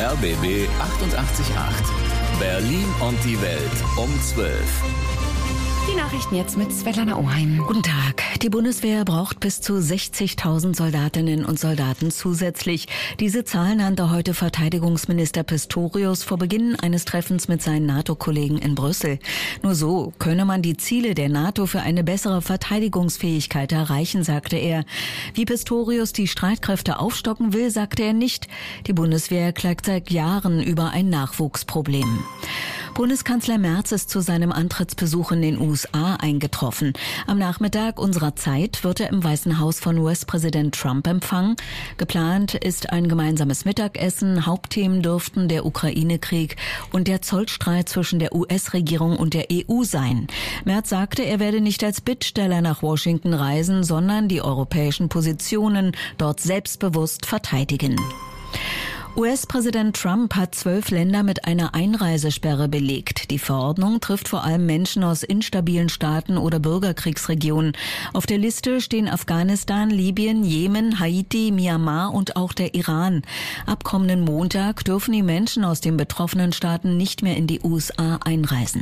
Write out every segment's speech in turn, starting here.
RBB 88.8. Berlin und die Welt um 12. Die Nachrichten jetzt mit Svetlana Oheim. Guten Tag. Die Bundeswehr braucht bis zu 60.000 Soldatinnen und Soldaten zusätzlich. Diese Zahl nannte heute Verteidigungsminister Pistorius vor Beginn eines Treffens mit seinen NATO-Kollegen in Brüssel. Nur so könne man die Ziele der NATO für eine bessere Verteidigungsfähigkeit erreichen, sagte er. Wie Pistorius die Streitkräfte aufstocken will, sagte er nicht. Die Bundeswehr klagt seit Jahren über ein Nachwuchsproblem. Bundeskanzler Merz ist zu seinem Antrittsbesuch in den USA eingetroffen. Am Nachmittag unserer Zeit wird er im Weißen Haus von US-Präsident Trump empfangen. Geplant ist ein gemeinsames Mittagessen. Hauptthemen dürften der Ukraine-Krieg und der Zollstreit zwischen der US-Regierung und der EU sein. Merz sagte, er werde nicht als Bittsteller nach Washington reisen, sondern die europäischen Positionen dort selbstbewusst verteidigen. US-Präsident Trump hat 12 Länder mit einer Einreisesperre belegt. Die Verordnung trifft vor allem Menschen aus instabilen Staaten oder Bürgerkriegsregionen. Auf der Liste stehen Afghanistan, Libyen, Jemen, Haiti, Myanmar und auch der Iran. Ab kommenden Montag dürfen die Menschen aus den betroffenen Staaten nicht mehr in die USA einreisen.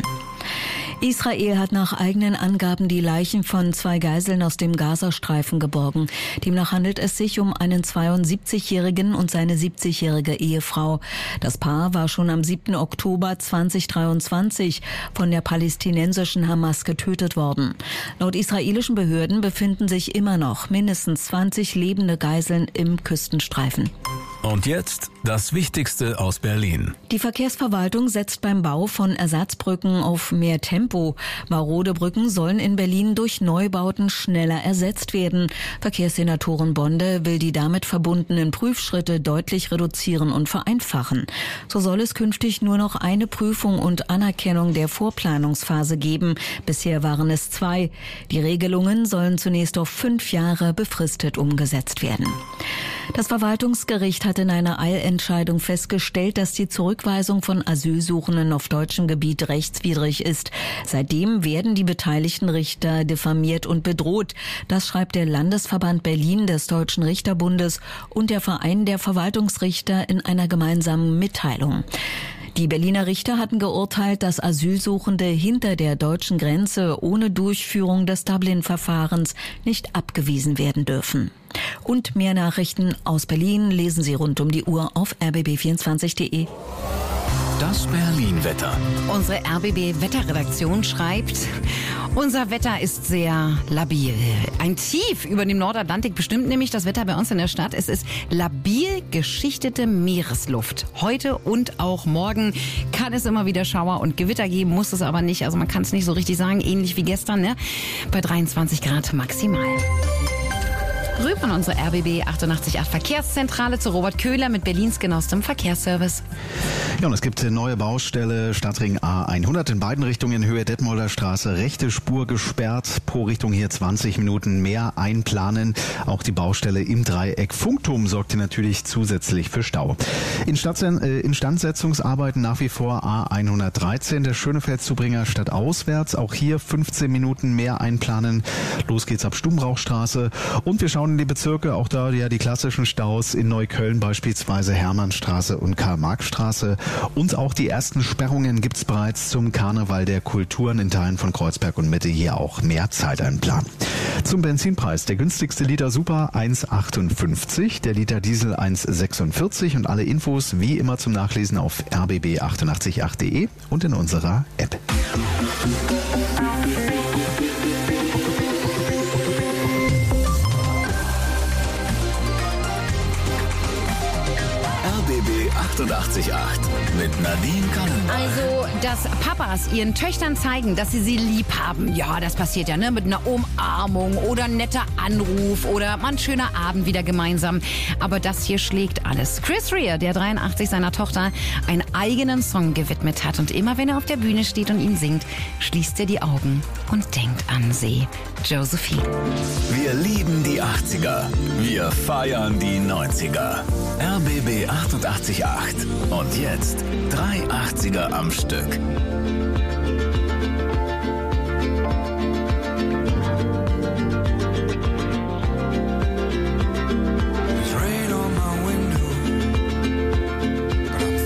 Israel hat nach eigenen Angaben die Leichen von 2 Geiseln aus dem Gazastreifen geborgen. Demnach handelt es sich um einen 72-Jährigen und seine 70-jährige Ehefrau. Das Paar war schon am 7. Oktober 2023 von der palästinensischen Hamas getötet worden. Laut israelischen Behörden befinden sich immer noch mindestens 20 lebende Geiseln im Küstenstreifen. Und jetzt das Wichtigste aus Berlin. Die Verkehrsverwaltung setzt beim Bau von Ersatzbrücken auf mehr Tempo. Marode Brücken sollen in Berlin durch Neubauten schneller ersetzt werden. Verkehrssenatorin Bonde will die damit verbundenen Prüfschritte deutlich reduzieren und vereinfachen. So soll es künftig nur noch eine Prüfung und Anerkennung der Vorplanungsphase geben. Bisher waren es 2. Die Regelungen sollen zunächst auf 5 Jahre befristet umgesetzt werden. Das Verwaltungsgericht hat in einer Eilentscheidung festgestellt, dass die Zurückweisung von Asylsuchenden auf deutschem Gebiet rechtswidrig ist. Seitdem werden die beteiligten Richter diffamiert und bedroht. Das schreibt der Landesverband Berlin des Deutschen Richterbundes und der Verein der Verwaltungsrichter in einer gemeinsamen Mitteilung. Die Berliner Richter hatten geurteilt, dass Asylsuchende hinter der deutschen Grenze ohne Durchführung des Dublin-Verfahrens nicht abgewiesen werden dürfen. Und mehr Nachrichten aus Berlin lesen Sie rund um die Uhr auf rbb24.de. Das Berlin-Wetter. Unsere RBB-Wetterredaktion schreibt: Unser Wetter ist sehr labil. Ein Tief über dem Nordatlantik bestimmt nämlich das Wetter bei uns in der Stadt. Es ist labil geschichtete Meeresluft. Heute und auch morgen kann es immer wieder Schauer und Gewitter geben, muss es aber nicht. Also man kann es nicht so richtig sagen, ähnlich wie gestern, ne? Bei 23 Grad maximal. Rüber an unsere RBB 88.8 Verkehrszentrale zu Robert Köhler mit Berlins genauestem Verkehrsservice. Ja, und es gibt eine neue Baustelle, Stadtring A100 in beiden Richtungen, Höhe Detmolder Straße, rechte Spur gesperrt, pro Richtung hier 20 Minuten mehr einplanen. Auch die Baustelle im Dreieck Funkturm sorgt hier natürlich zusätzlich für Stau. Instandsetzungsarbeiten nach wie vor A113, der Schönefeldzubringer stadtauswärts, auch hier 15 Minuten mehr einplanen. Los geht's ab Stubenrauchstraße und wir schauen in die Bezirke, auch da ja die klassischen Staus in Neukölln, beispielsweise Hermannstraße und Karl-Marx-Straße. Und auch die ersten Sperrungen gibt's bereits zum Karneval der Kulturen in Teilen von Kreuzberg und Mitte, hier auch mehr Zeit einplanen. Zum Benzinpreis, der günstigste Liter Super 1,58, der Liter Diesel 1,46 und alle Infos wie immer zum Nachlesen auf rbb888.de und in unserer App. RBB 88.8 mit Nadine Kannenberg. Also, dass Papas ihren Töchtern zeigen, dass sie lieb haben, ja, das passiert ja, ne, mit einer Umarmung oder ein netter Anruf oder mal ein schöner Abend wieder gemeinsam. Aber das hier schlägt alles. Chris Rea, der 83 seiner Tochter einen eigenen Song gewidmet hat. Und immer wenn er auf der Bühne steht und ihn singt, schließt er die Augen und denkt an sie. Josephine. Wir lieben die 80er. Wir feiern die 90er. RBB 88.8. Und jetzt 3 80er am Stück. It's rain on my window, but I'm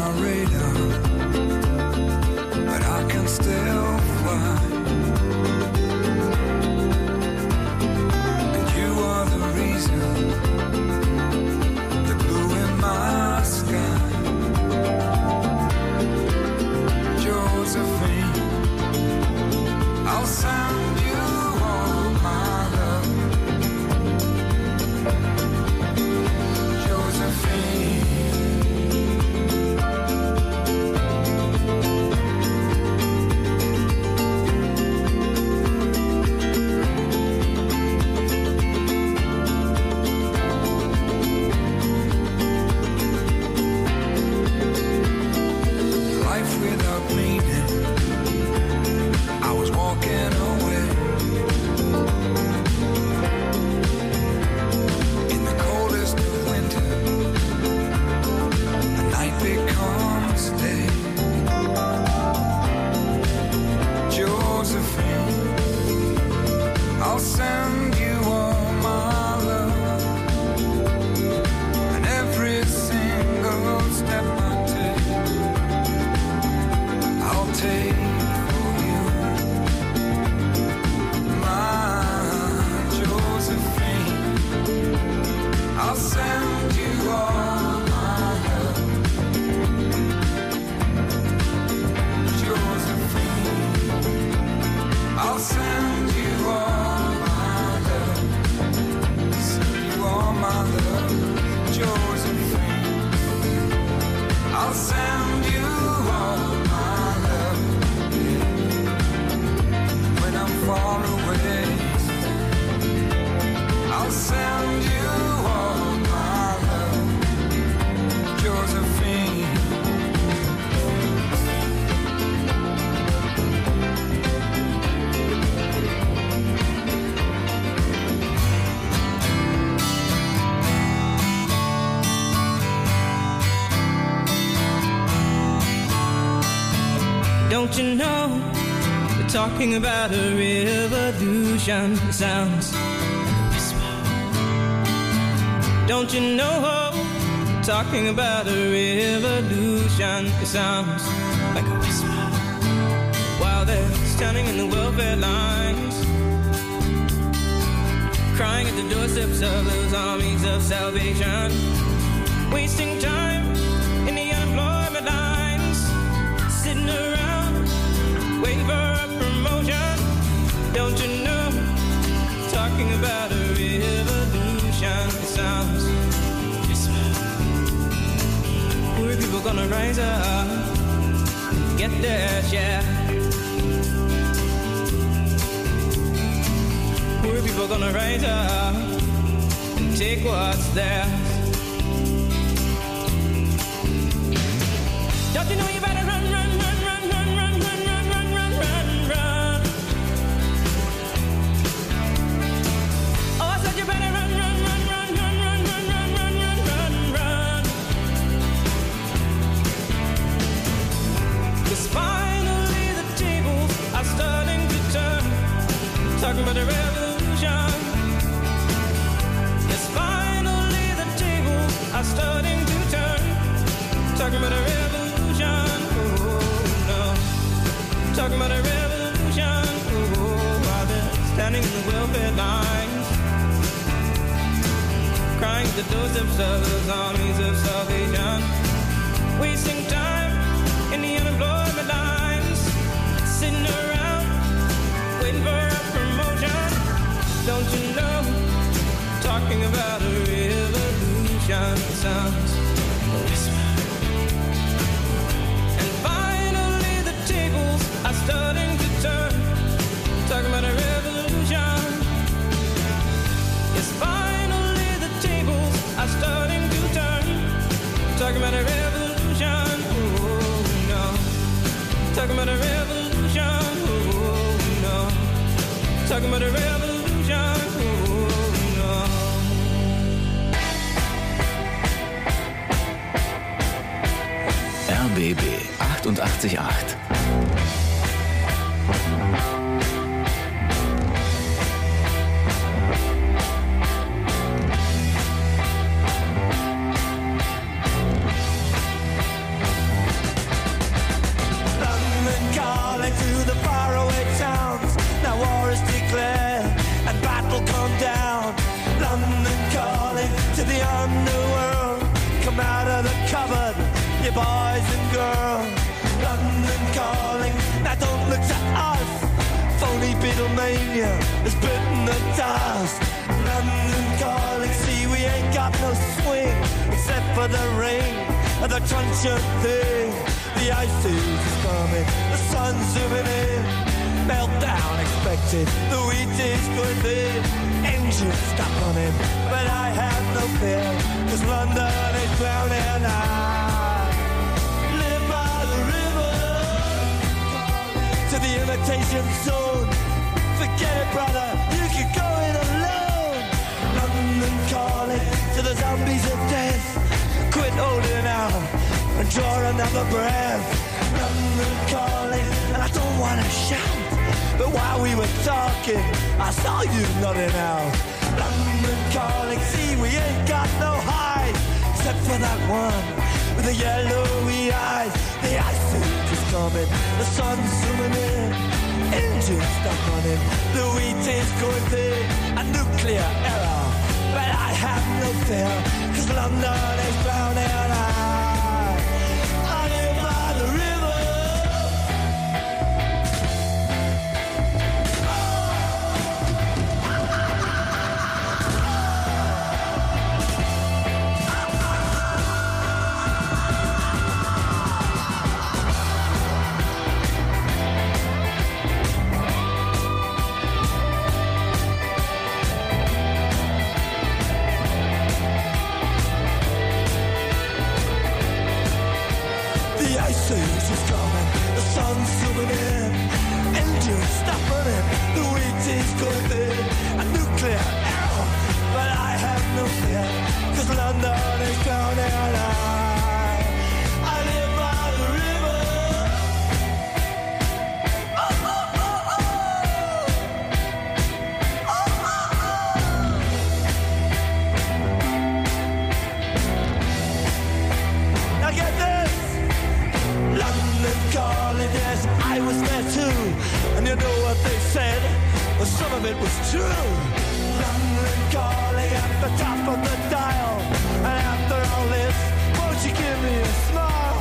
my radar, but I can still fly. And you are the reason, the blue in my sky. Josephine, I'll send you all my love. Josephine. Life without meaning, I was walking away. In the coldest of winter, the night becomes day. Josephine, I'll send you all my love, and every single step I take, I'll take for you. My Josephine, I'll send you all my love. Josephine, I'll send you all my love. Send you all my love. Josephine, I'll send you all my love. When I'm far away, I'll send you all my love. Josephine. Don't you know, we're talking about a revolution. It sounds like a whisper. Don't you know, we're talking about a revolution. It sounds like a whisper. While they're standing in the welfare lines, crying at the doorsteps of those armies of salvation, wasting time in the unemployment lines, sitting around waiting for a promotion. Don't you know, talking about a revolution. It sounds whisper. Poor people gonna rise up, get their share. Poor people gonna rise up and take what's theirs. Don't you know you better run, run, run, run, run, run, run, run, run, run, run, run. Oh, I said you better run, run, run, run, run, run, run, run, run, run, run, run. 'Cause finally the tables are starting to turn. Talking about a revolution. Yes, finally the tables are starting to turn. Talking about a revolution, oh no. Talking about a revolution, oh, while they're standing in the welfare lines, crying at the doorsteps of those armies of salvation, wasting time in the unemployment lines, sitting around waiting for a promotion. Don't you know, talking about a revolution sounds like a whisper. Are starting to turn, talking about a revolution. Yes, finally the tables are starting to turn, talking about a revolution. Oh no, talking about a revolution. Oh no, talking about a revolution. Oh no. RBB 88.8. Virginia is bitten the dust. London calling, see we ain't got no swing except for the rain and the crunch of thing. The ice age is coming, the sun's zooming in. Meltdown expected, the wheat is going thin. Engines stop running, but I have no fear, 'cause London is drowning. I live by the river to the imitation zone. Forget it, brother, you can go it alone. London calling to the zombies of death. Quit holding out and draw another breath. London calling, and I don't wanna shout, but while we were talking, I saw you nodding out. London calling, see we ain't got no hide, except for that one with the yellowy eyes. The ice age is coming, the sun's zooming in. Engines stop running, the wheat is going thin. A nuclear error, but I have no fear, 'cause London is drowning. I live by the river. The ice is coming, the sun's zooming in. Engines stop running, the wheat is going thin. A nuclear error, but I have no fear, 'cause London is drowning. I live by the river. Oh, oh, oh, oh. Oh, oh, oh. Now get this. London calling, yes, I was there too. And you know what they said? Well, some of it was true. London calling at the top of the dial. And after all this, won't you give me a smile?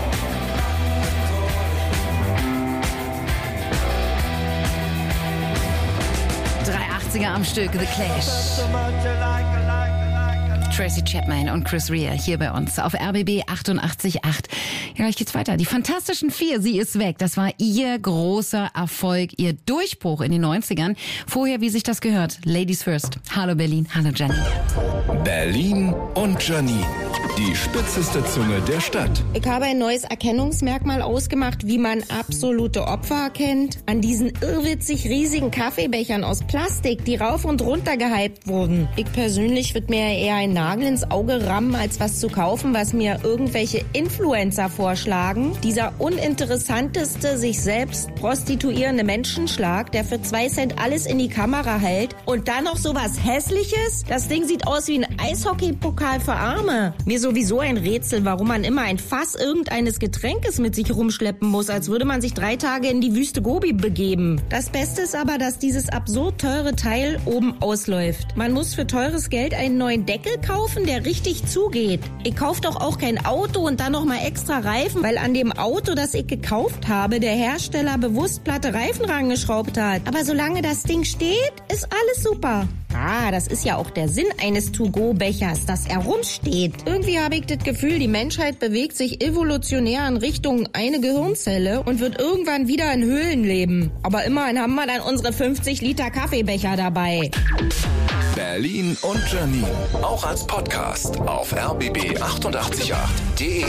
380er am Stück, The Clash. So much I like. Tracy Chapman und Chris Rea hier bei uns auf RBB 88.8. Ja, gleich geht's weiter. Die Fantastischen Vier, sie ist weg. Das war ihr großer Erfolg, ihr Durchbruch in den 90ern. Vorher, wie sich das gehört, Ladies First. Hallo Berlin, hallo Janine. Berlin und Janine. Die spitzeste Zunge der Stadt. Ich habe ein neues Erkennungsmerkmal ausgemacht, wie man absolute Opfer erkennt. An diesen irrwitzig riesigen Kaffeebechern aus Plastik, die rauf und runter gehypt wurden. Ich persönlich würde mir eher einen Nagel ins Auge rammen, als was zu kaufen, was mir irgendwelche Influencer vorschlagen. Dieser uninteressanteste, sich selbst prostituierende Menschenschlag, der für 2 Cent alles in die Kamera hält. Und dann noch sowas Hässliches? Das Ding sieht aus wie ein Eishockeypokal für Arme. Mir sowieso ein Rätsel, warum man immer ein Fass irgendeines Getränkes mit sich rumschleppen muss, als würde man sich 3 Tage in die Wüste Gobi begeben. Das Beste ist aber, dass dieses absurd teure Teil oben ausläuft. Man muss für teures Geld einen neuen Deckel kaufen, der richtig zugeht. Ich kauf doch auch kein Auto und dann noch mal extra Reifen, weil an dem Auto, das ich gekauft habe, der Hersteller bewusst platte Reifen rangeschraubt hat. Aber solange das Ding steht, ist alles super. Ah, das ist ja auch der Sinn eines To-Go-Bechers, dass er rumsteht. Irgendwie habe ich das Gefühl, die Menschheit bewegt sich evolutionär in Richtung eine Gehirnzelle und wird irgendwann wieder in Höhlen leben. Aber immerhin haben wir dann unsere 50 Liter Kaffeebecher dabei. Berlin und Janine. Auch als Podcast auf rbb888.de.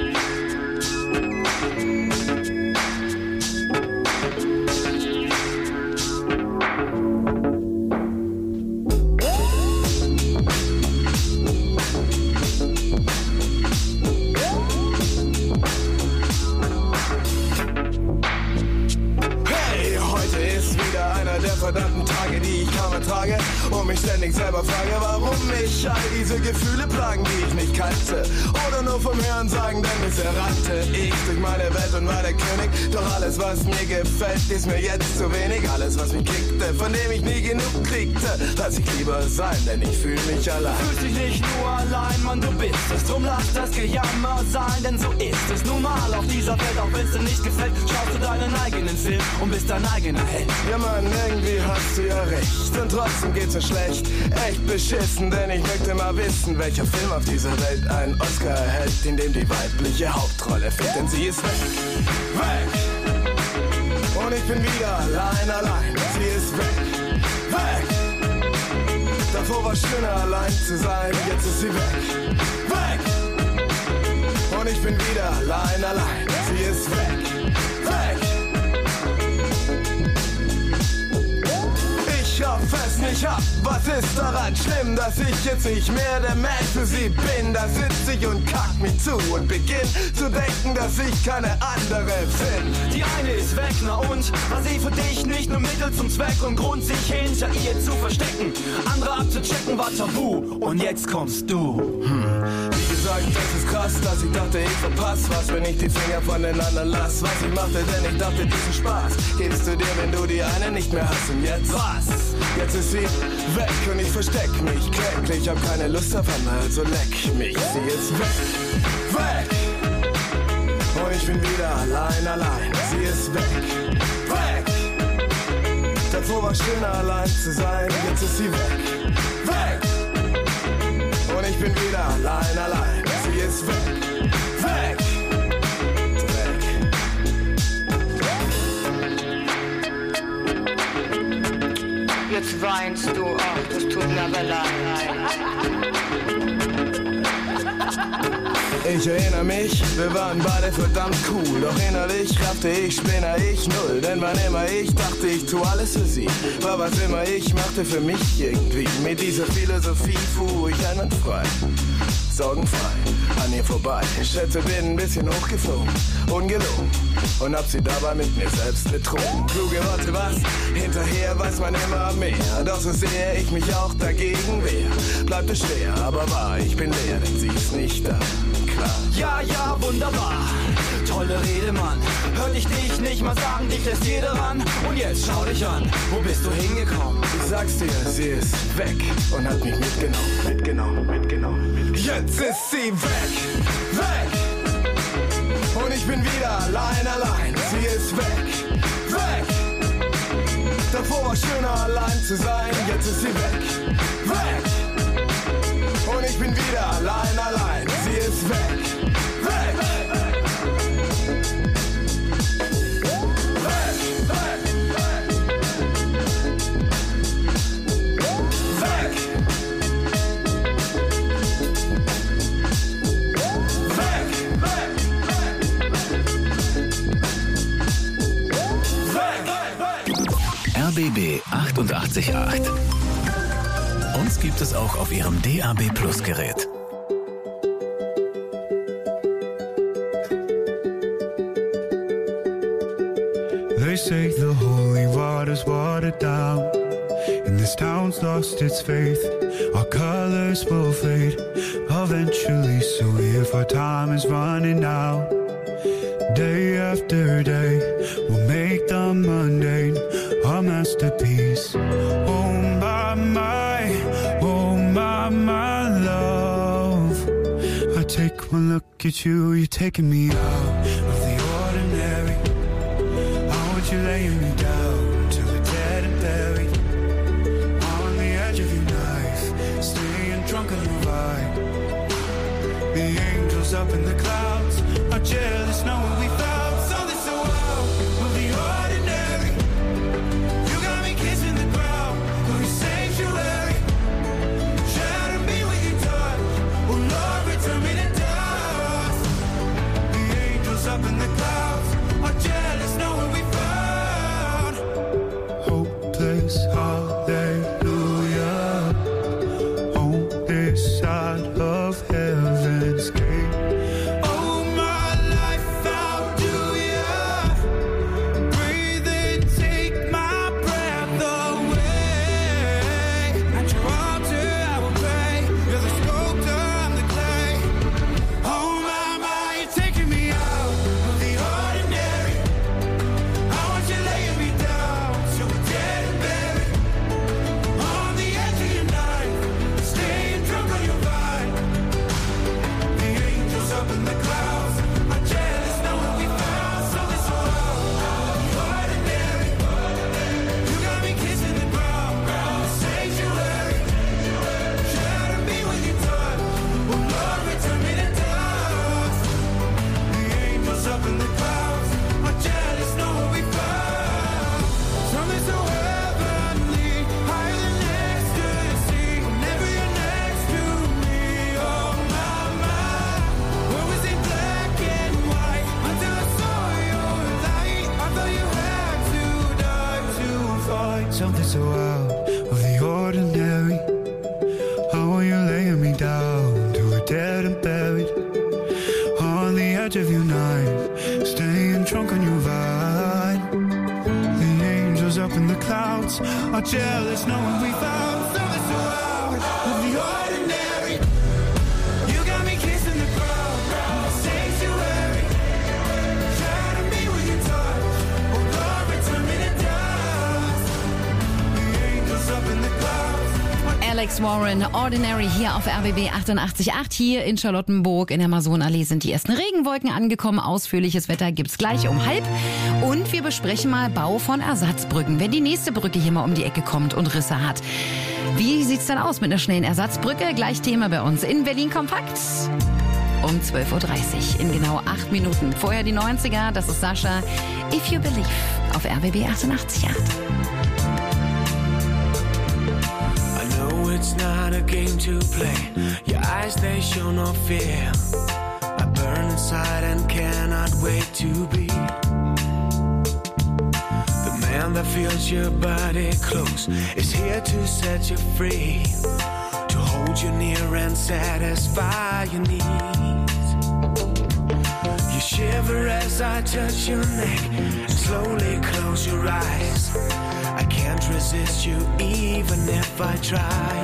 verdammten Tage, die ich kaum ertrage und mich ständig selber frage, warum mich all diese Gefühle plagen, die ich nicht kannte oder nur vom Hören sagen, denn bisher rannte ich durch meine Welt und war der König, doch alles, was mir gefällt, ist mir jetzt zu wenig, alles, was mich kickte, von dem ich nie genug kriegte, lass ich lieber sein, denn ich fühle mich allein. Fühlst dich nicht nur allein, Mann, du bist es, drum lass das Gejammer sein, denn so ist es nun mal auf dieser Welt, auch wenn's dir nicht gefällt, schaust du deinen eigenen Film und bist dein eigener Held. Ja, Mann, irgendwie irgendwie hast du ja recht. Und trotzdem geht's mir schlecht, echt beschissen, denn ich möchte mal wissen, welcher Film auf dieser Welt einen Oscar erhält, in dem die weibliche Hauptrolle fehlt, denn sie ist weg, weg. Und ich bin wieder allein, sie ist weg, weg. Davor war schöner allein zu sein, jetzt ist sie weg, weg. Und ich bin wieder allein, sie ist weg, weg. Ich hoffe es nicht ab, was ist daran schlimm, dass ich jetzt nicht mehr der Mensch für sie bin? Da sitz ich und kack mich zu und beginn zu denken, dass ich keine andere bin. Die eine ist weg, na und? War sie für dich nicht nur Mittel zum Zweck und Grund, sich hinter ihr zu verstecken? Andere abzuchecken war tabu und jetzt kommst du. Wie gesagt, das ist krass, dass ich dachte, ich verpass was, wenn ich die Finger von den anderen lass. Was ich machte, denn ich dachte, diesen Spaß gibst du dir, wenn du die eine nicht mehr hast. Und jetzt was? Jetzt ist sie weg und ich versteck mich kläglich. Ich hab keine Lust auf andere, also leck mich. Sie ist weg, weg. Und ich bin wieder allein. Sie ist weg, weg. Davor war schöner allein zu sein, jetzt ist sie weg, weg. Und ich bin wieder allein. Sie ist weg, weg. Jetzt weinst du, ach, das tut mir aber leid. Ich erinnere mich, wir waren beide verdammt cool. Doch innerlich raffte ich, spinner ich null. Denn wann immer ich dachte, ich tu alles für sie, war was immer ich machte für mich irgendwie. Mit dieser Philosophie fuhr ich einwandfrei, sorgenfrei an ihr vorbei. Ich schätze, bin ein bisschen hochgeflogen, ungelogen, und hab sie dabei mit mir selbst betrogen. Kluge Worte, was? Hinterher weiß man immer mehr. Doch so sehr ich mich auch dagegen wehr, bleibt es schwer, aber wahr, ich bin leer, denn sie ist nicht da. Klar. Ja, wunderbar. Tolle Rede, Mann. Hört ich dich nicht mal sagen, dich lässt jeder ran. Und jetzt schau dich an, wo bist du hingekommen? Ich sag's dir, sie ist weg und hat mich mitgenommen. Jetzt ist sie weg. Und ich bin wieder allein. Sie ist weg. Davor war schöner allein zu sein, jetzt ist sie weg. Und ich bin wieder allein. Sie ist weg. RBB 88.8. Uns gibt es auch auf Ihrem DAB Plus Gerät. They say the holy water's watered down, and this town's lost its faith. Our colors will fade eventually, so if our time is running out, day after day, we'll make the mundane our masterpiece. Oh my love, I take one look at you, you're taking me out of the ordinary. I want you laying me down till we're dead and buried, on the edge of your knife, staying drunk on your ride. The angels up in the clouds are jealous knowing we found something so out of the ordinary. You got me kissing the ground, going sanctuary. Shatter me with your touch, oh Lord, return me to dust. The angels up in the clouds are jealous knowing we found something so out of the ordinary. How are you laying me down to a dead and buried on the edge of your knife, staying drunk on your vine. The angels up in the clouds are jealous knowing we found something so out of the ordinary. You got me kissing the ground, sanctuary. Shatter me with your touch, oh Lord, return me to dust. The angels up in the clouds. Alex Warren, Ordinary hier auf RBB 88.8. Hier in Charlottenburg in der Masonallee sind die ersten Regenwolken angekommen. Ausführliches Wetter gibt's gleich um 12:30. Und wir besprechen mal Bau von Ersatzbrücken, wenn die nächste Brücke hier mal um die Ecke kommt und Risse hat. Wie sieht's dann aus mit einer schnellen Ersatzbrücke? Gleich Thema bei uns in Berlin Kompakt. Um 12:30 Uhr in genau 8 Minuten. Vorher die 90er, das ist Sascha. If You Believe auf RBB 88.8. It's not a game to play. Your eyes, they show no fear. I burn inside and cannot wait to be the man that feels your body close, is here to set you free, to hold you near and satisfy your needs. You shiver as I touch your neck and slowly close your eyes. I can't resist you even if I try.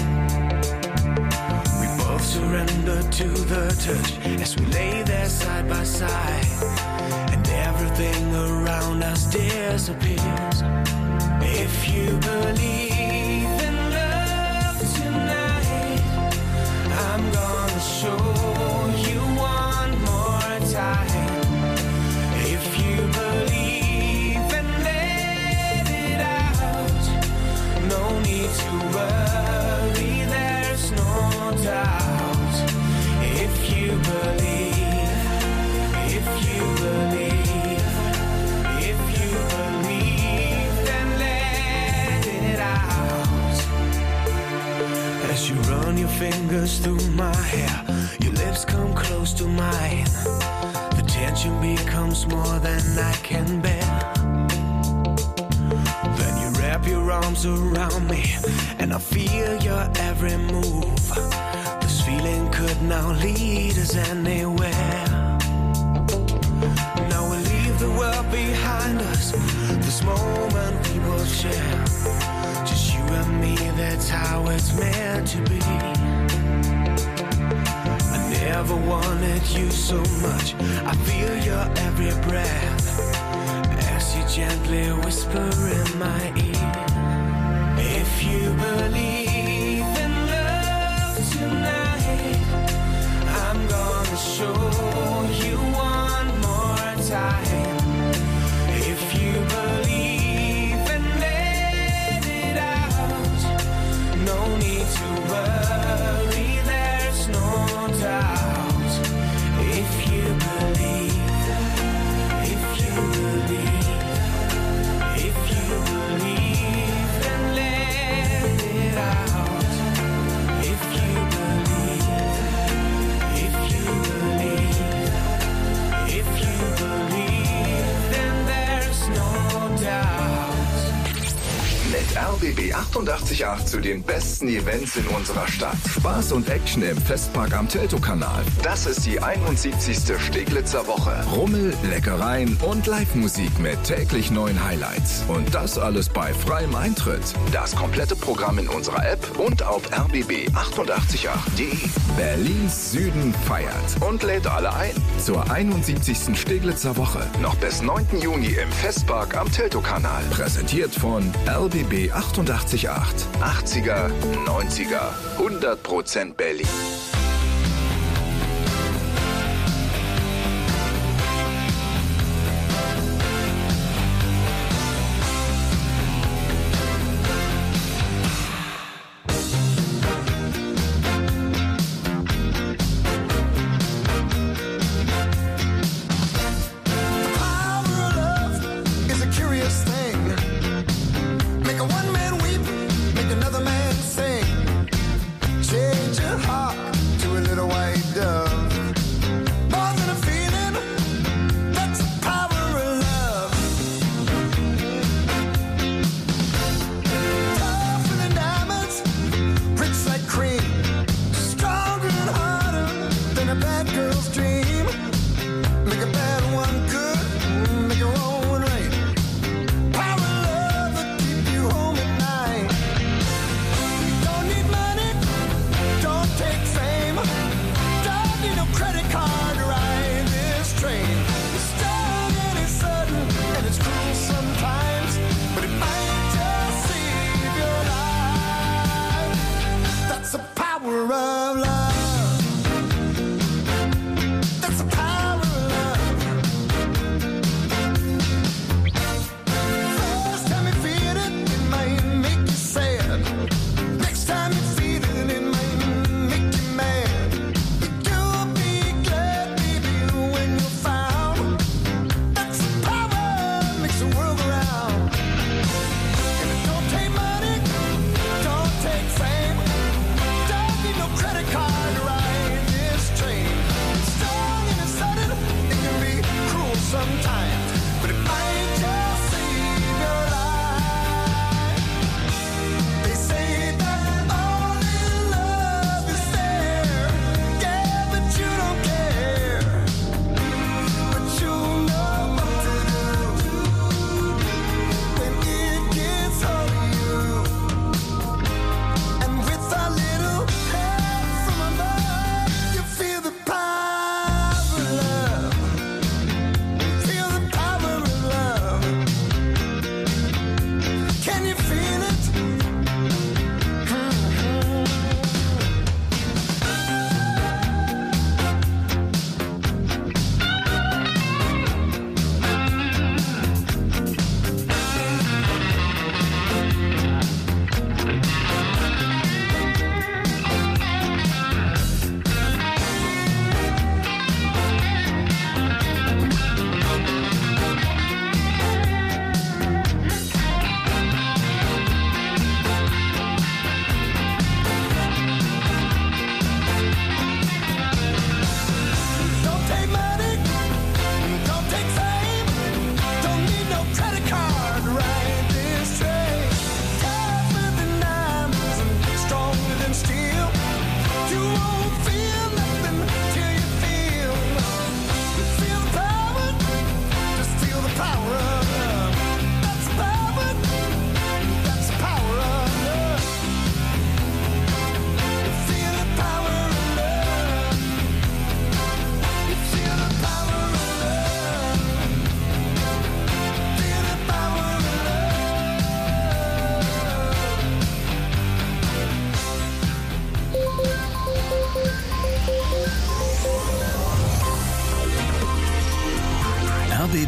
We both surrender to the touch as we lay there side by side, and everything around us disappears. If you believe in love tonight, I'm gonna show you one more time. If you believe and let it out, no need to worry, there's no doubt. If you believe, if you believe, if you believe, then let it out. As you run your fingers through my hair, your lips come close to mine. The tension becomes more than I can bear. Then you wrap your arms around me, and I feel your every move. This feeling could now lead us anywhere. Now we'll leave the world behind us. This moment we will share. Just you and me, that's how it's meant to be. I never wanted you so much. I feel your every breath as you gently whisper in my ear. If you believe in love tonight, I'm gonna show you one more time. If you believe and let it out, no need to worry, there's no doubt. If you believe, if you believe, if you believe, then let it out. If you believe, if you believe, if you believe, then there's no doubt. Mit RBB 88.8 zu den besten Events in unserer Stadt. Spaß und Action im Festpark am Teltow-Kanal. Das ist die 71. Steglitzer Woche. Rummel, Leckereien und Live-Musik mit täglich neuen Highlights. Und das alles bei freiem Eintritt. Das komplette Programm in unserer App und auf rbb888.de. Berlins Süden feiert und lädt alle ein zur 71. Steglitzer Woche. Noch bis 9. Juni im Festpark am Teltow-Kanal. Präsentiert von RBB 88.8. 80er, 90er, 100% Berlin. Another man sing, change your heart to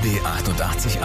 RBB 888.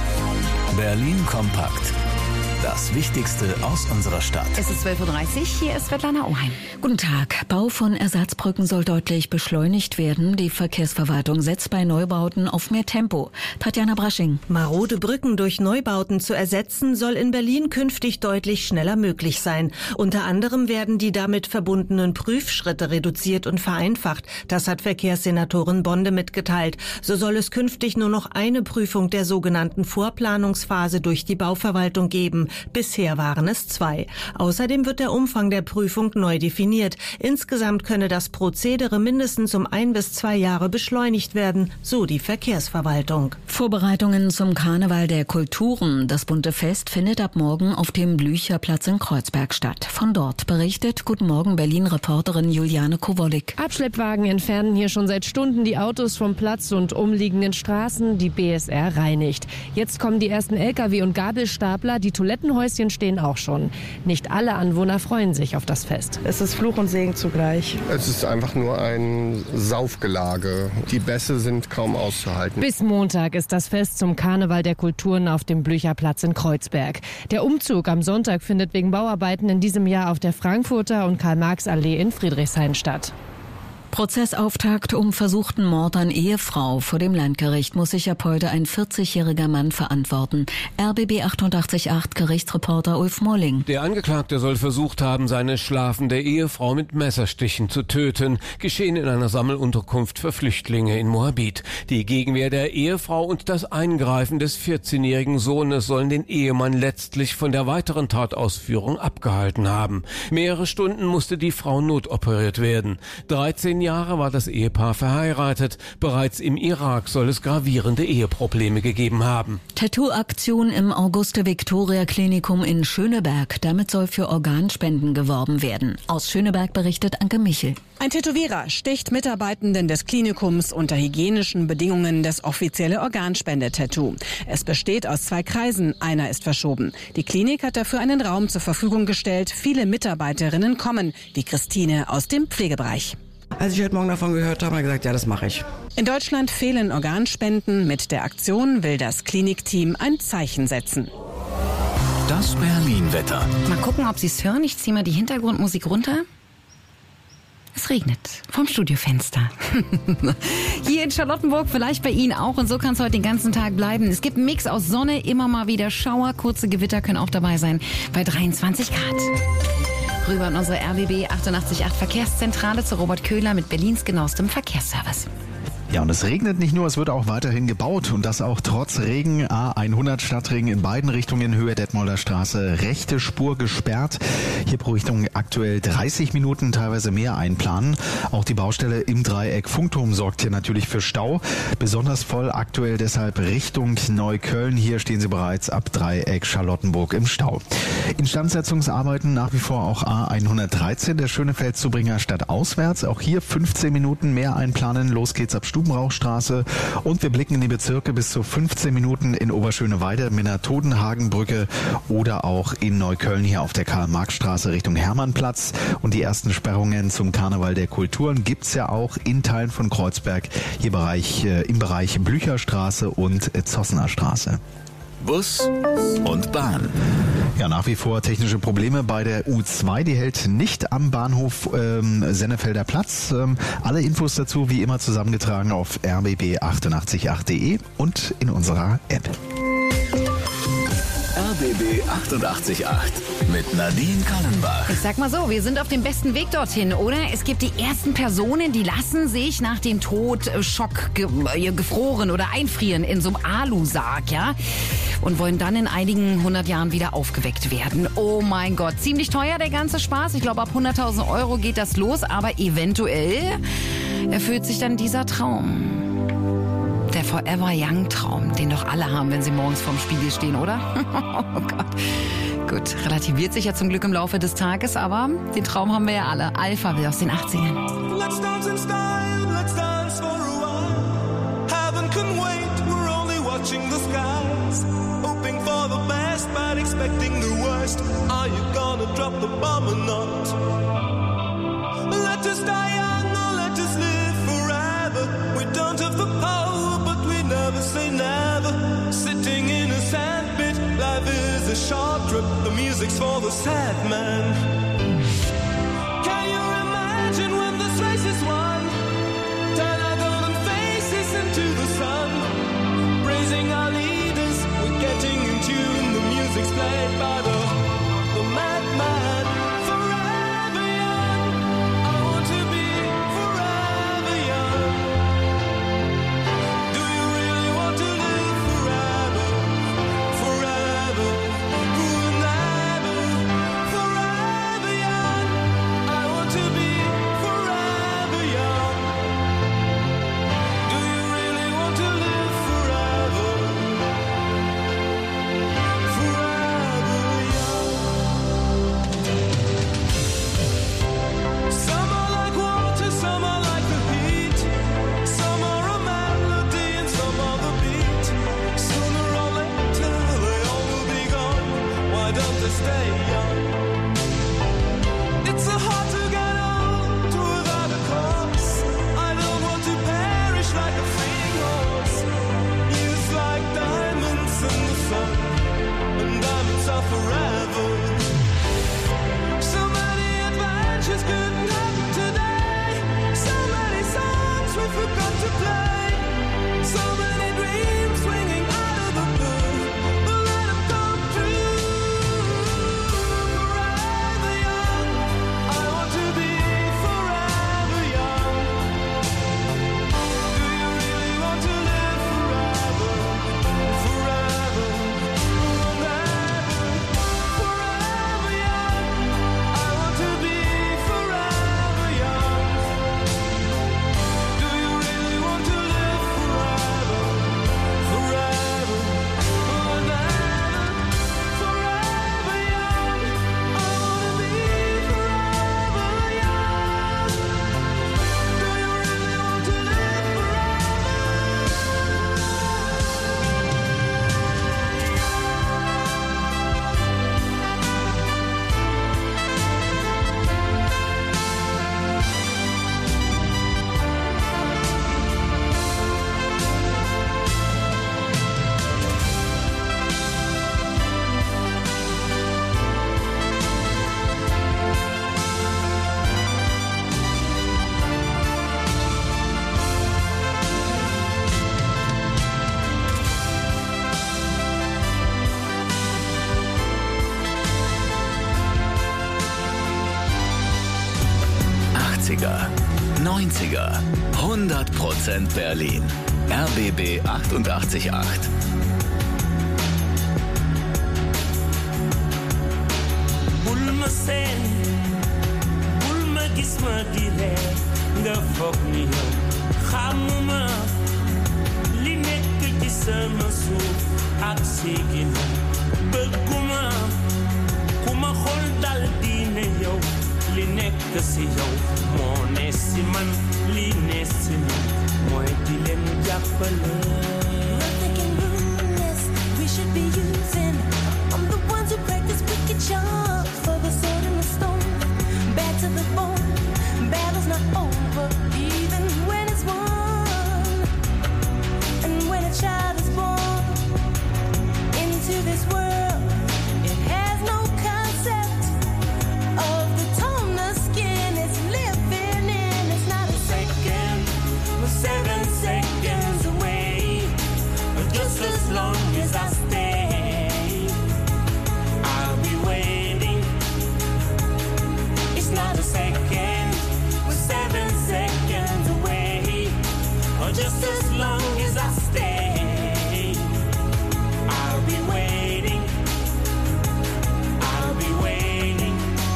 Berlin kompakt. Das Wichtigste aus unserer Stadt. Es ist 12.30 Uhr, hier ist Svetlana Oheim. Guten Tag. Bau von Ersatzbrücken soll deutlich beschleunigt werden. Die Verkehrsverwaltung setzt bei Neubauten auf mehr Tempo. Tatjana Brasching. Marode Brücken durch Neubauten zu ersetzen, soll in Berlin künftig deutlich schneller möglich sein. Unter anderem werden die damit verbundenen Prüfschritte reduziert und vereinfacht. Das hat Verkehrssenatorin Bonde mitgeteilt. So soll es künftig nur noch eine Prüfung der sogenannten Vorplanungsphase durch die Bauverwaltung geben. Bisher waren es 2. Außerdem wird der Umfang der Prüfung neu definiert. Insgesamt könne das Prozedere mindestens um 1 bis 2 Jahre beschleunigt werden, so die Verkehrsverwaltung. Vorbereitungen zum Karneval der Kulturen. Das bunte Fest findet ab morgen auf dem Blücherplatz in Kreuzberg statt. Von dort berichtet Guten Morgen Berlin-Reporterin Juliane Kowollik. Abschleppwagen entfernen hier schon seit Stunden die Autos vom Platz und umliegenden Straßen. Die BSR reinigt. Jetzt kommen die ersten LKW und Gabelstapler. Die Toilettenhäuschen stehen auch schon. Nicht alle Anwohner freuen sich auf das Fest. Es ist Fluch und Segen zugleich. Es ist einfach nur ein Saufgelage. Die Bässe sind kaum auszuhalten. Bis Montag ist das Fest zum Karneval der Kulturen auf dem Blücherplatz in Kreuzberg. Der Umzug am Sonntag findet wegen Bauarbeiten in diesem Jahr auf der Frankfurter und Karl-Marx-Allee in Friedrichshain statt. Prozessauftakt um versuchten Mord an Ehefrau. Vor dem Landgericht muss sich ab heute ein 40-jähriger Mann verantworten. RBB 888 Gerichtsreporter Ulf Molling. Der Angeklagte soll versucht haben, seine schlafende Ehefrau mit Messerstichen zu töten. Geschehen in einer Sammelunterkunft für Flüchtlinge in Moabit. Die Gegenwehr der Ehefrau und das Eingreifen des 14-jährigen Sohnes sollen den Ehemann letztlich von der weiteren Tatausführung abgehalten haben. Mehrere Stunden musste die Frau notoperiert werden. 13 Jahre war das Ehepaar verheiratet. Bereits im Irak soll es gravierende Eheprobleme gegeben haben. Tattoo-Aktion im Auguste-Victoria-Klinikum in Schöneberg. Damit soll für Organspenden geworben werden. Aus Schöneberg berichtet Anke Michel. Ein Tätowierer sticht Mitarbeitenden des Klinikums unter hygienischen Bedingungen das offizielle Organspende-Tattoo. Es besteht aus 2 Kreisen, einer ist verschoben. Die Klinik hat dafür einen Raum zur Verfügung gestellt. Viele Mitarbeiterinnen kommen, wie Christine aus dem Pflegebereich. Als ich heute Morgen davon gehört habe, habe ich gesagt, ja, das mache ich. In Deutschland fehlen Organspenden. Mit der Aktion will das Klinikteam ein Zeichen setzen. Das Berlin-Wetter. Mal gucken, ob Sie es hören. Ich ziehe mal die Hintergrundmusik runter. Es regnet vom Studiofenster. Hier in Charlottenburg, vielleicht bei Ihnen auch. Und so kann es heute den ganzen Tag bleiben. Es gibt einen Mix aus Sonne, immer mal wieder Schauer. Kurze Gewitter können auch dabei sein bei 23 Grad. Rüber in unsere RBB 888 Verkehrszentrale zu Robert Köhler mit Berlins genauestem Verkehrsservice. Ja, und es regnet nicht nur, es wird auch weiterhin gebaut und das auch trotz Regen. A100 Stadtregen in beiden Richtungen, Höhe Detmolder Straße, rechte Spur gesperrt. Hier pro Richtung aktuell 30 Minuten, teilweise mehr einplanen. Auch die Baustelle im Dreieck Funkturm sorgt hier natürlich für Stau. Besonders voll aktuell deshalb Richtung Neukölln. Hier stehen Sie bereits ab Dreieck Charlottenburg im Stau. Instandsetzungsarbeiten nach wie vor auch A113, der Schönefeldzubringer stadtauswärts. Auch hier 15 Minuten mehr einplanen. Los geht's ab Stubenrauchstraße und wir blicken in die Bezirke bis zu 15 Minuten in Oberschöneweide, Minna-Todenhagenbrücke oder auch in Neukölln hier auf der Karl-Marx-Straße Richtung Hermannplatz. Und die ersten Sperrungen zum Karneval der Kulturen gibt's ja auch in Teilen von Kreuzberg, hier im Bereich Blücherstraße und Zossener Straße. Bus und Bahn. Ja, nach wie vor technische Probleme bei der U2. Die hält nicht am Bahnhof Sennefelder Platz. Alle Infos dazu wie immer zusammengetragen auf rbb888.de und in unserer App. RBB 888 mit Nadine Kallenbach. Ich sag mal so, wir sind auf dem besten Weg dorthin, oder? Es gibt die ersten Personen, die lassen sich nach dem Tod Schock gefroren oder einfrieren in so einem Alusarg, ja? Und wollen dann in einigen 100 Jahren wieder aufgeweckt werden. Oh mein Gott, ziemlich teuer der ganze Spaß. Ich glaube, ab 100.000 Euro geht das los, aber eventuell erfüllt sich dann dieser Traum. Der Forever Young Traum, den doch alle haben, wenn sie morgens vorm Spiegel stehen, oder? Oh Gott. Gut, relativiert sich ja zum Glück im Laufe des Tages, aber den Traum haben wir ja alle. Alpha will aus den 80ern. Let's dance in style, let's dance for a while. Heaven can wait, we're only watching the skies. Hoping for the best, but expecting the worst. Are you gonna drop the bomb or not? Let us die young or let us live forever. We don't have the power, but we never say never. forever, sitting in a sandpit. Life is a short trip, the music's for the sad man. Can you imagine when this race is won? Turn our golden faces into the sun, praising our leaders, we're getting in tune. The music's played by the madman. Forever young, I want to be forever young. Do you really want to live forever? Forever, forever, forever young. I want to be forever young. Do you really want to live forever? Forever young. Some are like water, some are like the heat. Some are a melody and some are the beat. Sooner or later they all will be gone. Why don't they stay young? It's so hard to get old without a cause. I don't want to perish like a fleeing horse. Years like diamonds in the sun, and diamonds are forever. So many adventures couldn't happen today. So many songs we forgot to play. So many dreams swinging out of the blue. But let them come true. Forever young, I want to be forever young. Do you really want to live forever? Forever, forever, forever young. I want to be forever young. Do you really want to live forever? Forever, forever, forever young. I want to be forever young. Do you really want to live er 90er, 100% Berlin. RBB 88.8. bul ma seen bul ma gis ma di ree nga foog ni yow xamuma li nekk ci sama suuf ak sigina bëgguma ku ma xool dal di ne yow li nekk si yow moo ne si man li ne si man mooy di leen jàppale. We should be using. I'm the ones who practice wicked charms for the sword and the stone. Bad to the bone. Battle's not over, even when it's won. And when a child is born into this world, it has no concept of the tone the skin is living in. It's not a second, we're 7 seconds away. Just as long as I stay, I'll be waiting. It's not a second, we're 7 seconds away. Or just as long as I stay, I'll be waiting. I'll be waiting.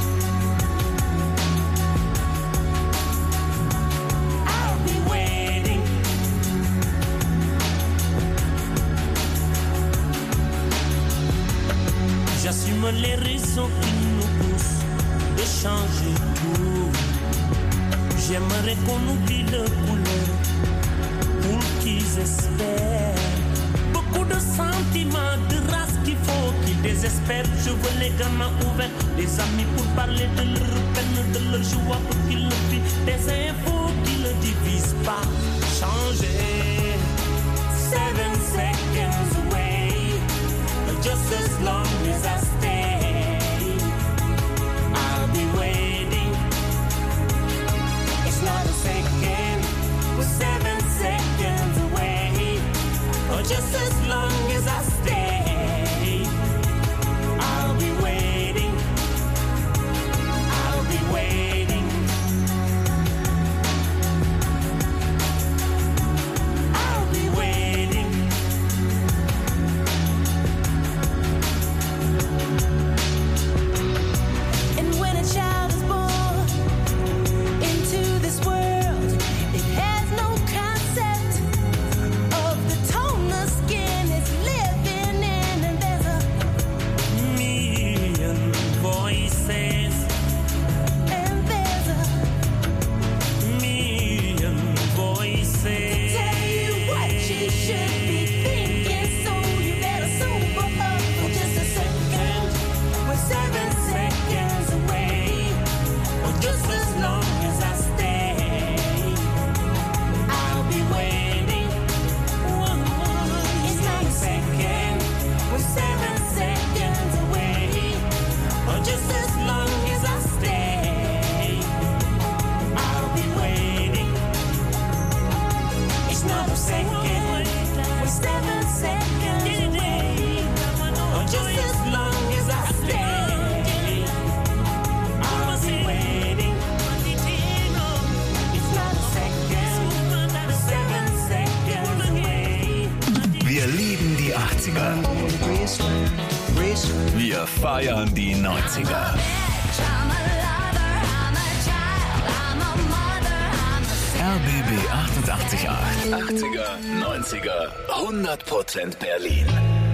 I'll be waiting. J'assume les raisons qui nous poussent de changer tout. J'aimerais qu'on oublie le couleur pour qu'ils espèrent. Beaucoup de sentiments, de race qu'il faut qu'ils désespèrent. Je veux les gamins ouverts, des amis pour parler de leur peine, de leur joie pour qu'ils le vivent. Des infos qui ne divisent pas, changer. 7 seconds Wir feiern die 90er. RBB 88.8. 80er, 90er, 100% Berlin.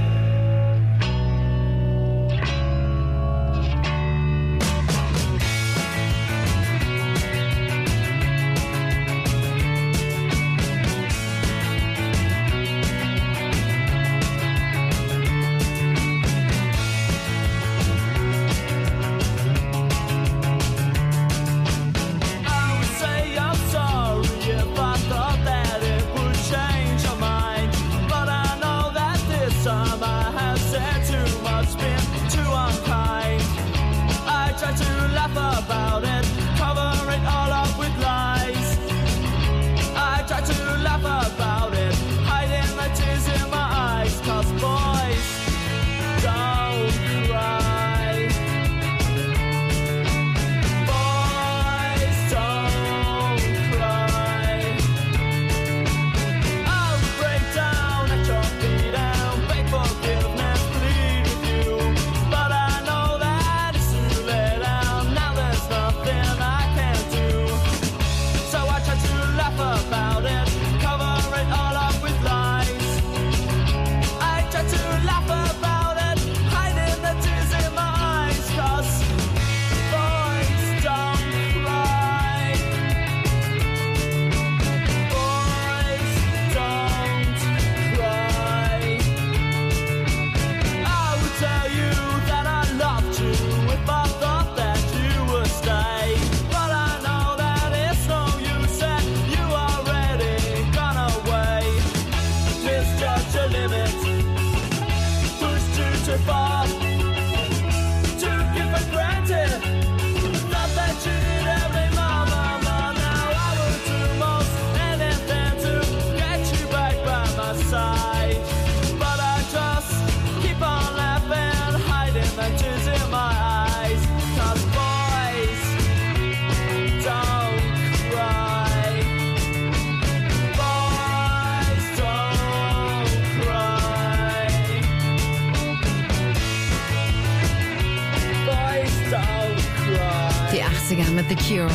Mit The Cure.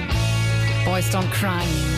Boys Don't Cry.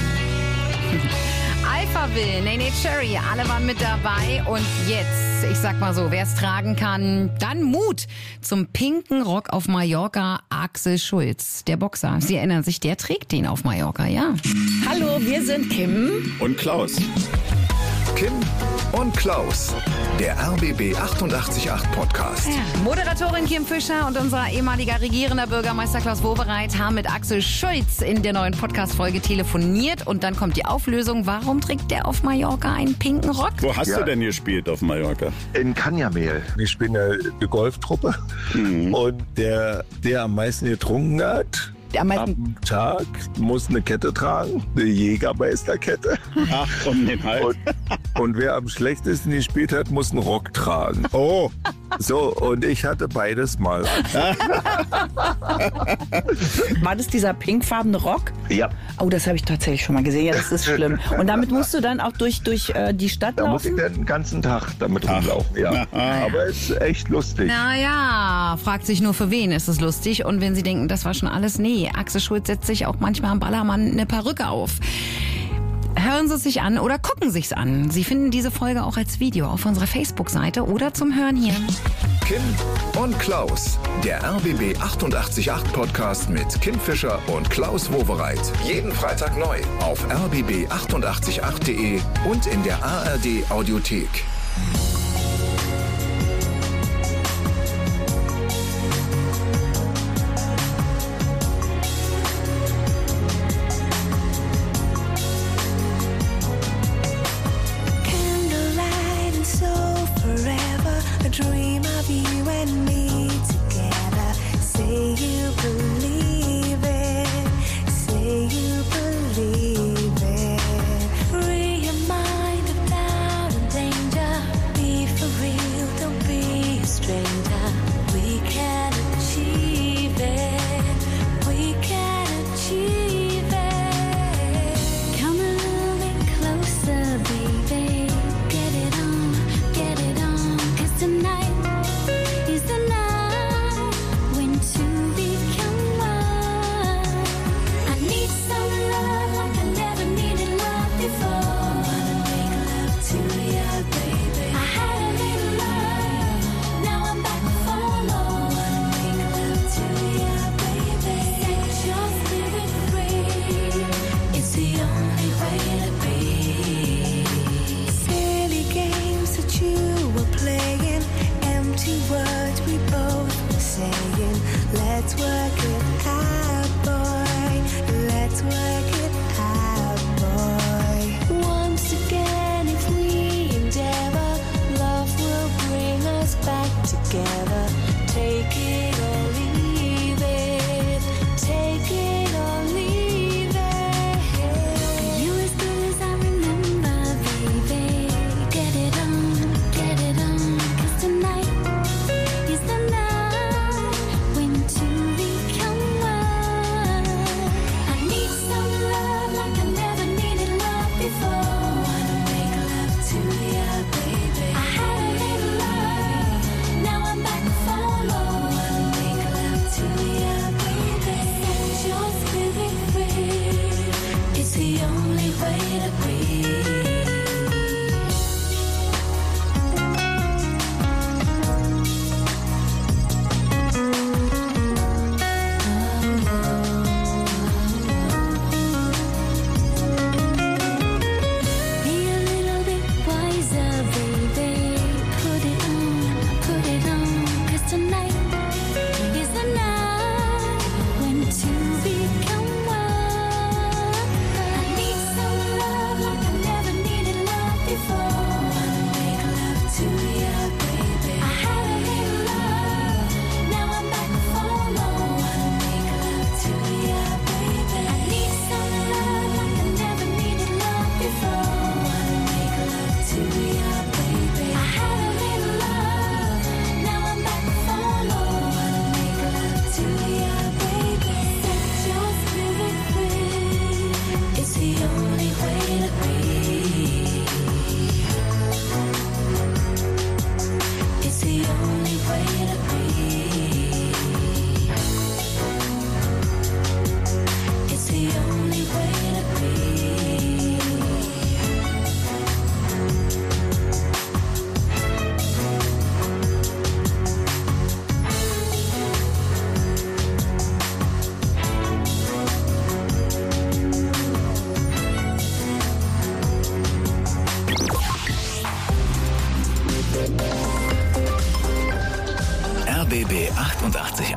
Alphaville, Nene Cherry, alle waren mit dabei. Und jetzt, ich sag mal so, wer es tragen kann, dann Mut zum pinken Rock auf Mallorca. Axel Schulz, der Boxer. Sie erinnern sich, der trägt den auf Mallorca, ja. Hallo, wir sind Kim und Klaus. Kim und Klaus, der RBB 88.8 Podcast. Ja. Moderatorin Kim Fischer und unser ehemaliger regierender Bürgermeister Klaus Wowereit haben mit Axel Schulz in der neuen Podcast-Folge telefoniert. Und dann kommt die Auflösung. Warum trägt der auf Mallorca einen pinken Rock? Wo hast du denn gespielt auf Mallorca? In Canyamel. Ich bin eine Golftruppe. Und der am meisten getrunken hat, am Tag muss eine Kette tragen, eine Jägermeisterkette. Ach, um den Hals. Und wer am schlechtesten gespielt hat, muss einen Rock tragen. Oh. So, und ich hatte beides mal. War das dieser pinkfarbene Rock? Ja. Oh, das habe ich tatsächlich schon mal gesehen. Ja, das ist schlimm. Und damit musst du dann auch durch die Stadt laufen? Da muss ich dann den ganzen Tag damit rumlaufen, ja. Aber es ist echt lustig. Naja, fragt sich nur, für wen ist es lustig? Und wenn Sie denken, das war schon alles, nee. Axel Schulz setzt sich auch manchmal am Ballermann eine Perücke auf. Hören Sie es sich an oder gucken Sie es an. Sie finden diese Folge auch als Video auf unserer Facebook-Seite oder zum Hören hier. Kim und Klaus, der RBB 88.8 Podcast mit Kim Fischer und Klaus Wowereit. Jeden Freitag neu auf rbb888.de und in der ARD Audiothek. Let's work it out, boy. Let's work it out, boy. Once again, if we endeavor, love will bring us back together. Take it or leave it. Take it or leave it. You as good as I remember, baby. Get it on, 'cause tonight is the night when two become one. I need some love like I never needed love before. Wanna make love to ya, baby. I had a little love, now I'm back for more. Wanna make love to ya, baby. Set your spirit free. It's the only way to breathe. Be a little bit wiser, baby. Put it on, 'cause tonight is the night when two become one. I need some love like I never needed love before. Wanna make love to ya, baby. I had a little love, now I'm back for more. Wanna make love to ya, baby. I need some love like I never needed love before. Wanna make love to ya, baby. I had a little love, now I'm back for more. Wanna make love to ya, baby. Set your spirit free. It's the only way to breathe. It's the only way to breathe. It's the only way to breathe. RBB 88.8.